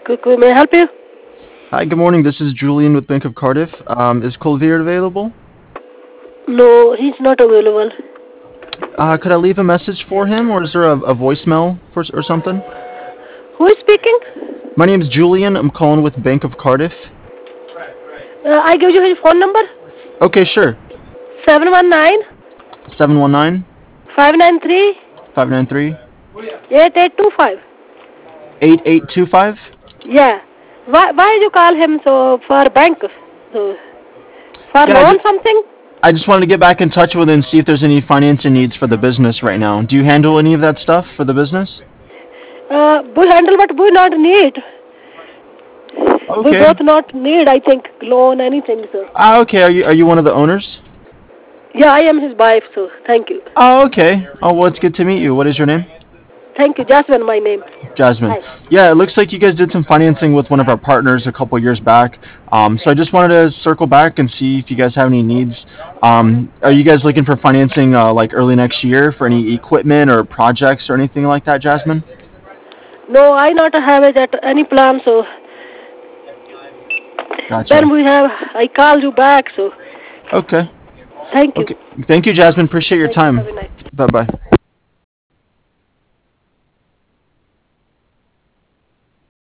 Cuckoo, may I help you? Hi, good morning. This is Julian with Bank of Cardiff. Is Colvier available? No, he's not available. Could I leave a message for him, or is there a voicemail or something? Who is speaking? My name is Julian. I'm calling with Bank of Cardiff. I give you his phone number. Okay, sure. 719 719 593 593 8825. 8825. Yeah. Why you call him so for bank? So, for Yeah, loan something? I just wanted to get back in touch with and see if there's any financing needs for the business right now. Do you handle any of that stuff for the business? We handle but we not need. We Okay. both not need, I think, loan, anything, so. Okay. Are you one of the owners? Yeah, I am his wife, so thank you. Oh, okay. Oh, well, it's good to meet you. What is your name? Thank you. Jasmine, my name. Jasmine. Hi. Yeah, it looks like you guys did some financing with one of our partners a couple years back. So I just wanted to circle back and see if you guys have any needs. Are you guys looking for financing like early next year for any equipment or projects or anything like that, Jasmine? No, I not have it at any plan, so Gotcha. when we have, I call you back, so Okay. thank you. Okay. Thank you, Jasmine. Appreciate your Thank you. time. Have a nice Bye bye.